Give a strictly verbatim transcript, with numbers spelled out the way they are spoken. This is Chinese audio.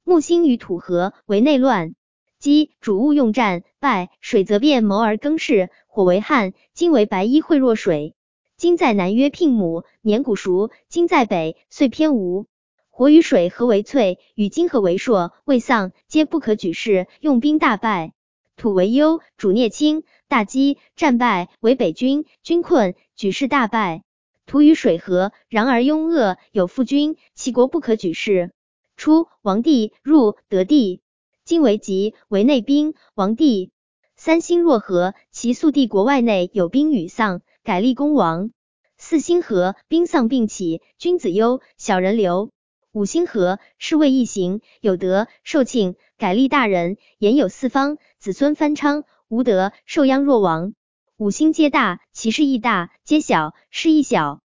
木星与土合为内乱。鸡，主务用战，败，水则变谋而更事，火为旱，金为白衣晦若水。金在南曰聘母，年谷熟，金在北，岁偏无。火与水合为萃，与金合为朔，未丧，皆不可举事，用兵大败。土为忧，主孽亲，大饥，战败，为北军，军困，举事大败。土与水合，然而庸恶，有负君，其国不可举事。初，王地，入，得地。金为吉，为内兵，王地。三星若合，其宿帝国外内有兵与丧，改立公王。四星合，兵丧并起，君子忧，小人流。五星合，是谓异行，有德，受庆，改立大人，言有四方，子孙藩昌，无德，受殃若亡。五星皆大，其事亦大；皆小，事亦小。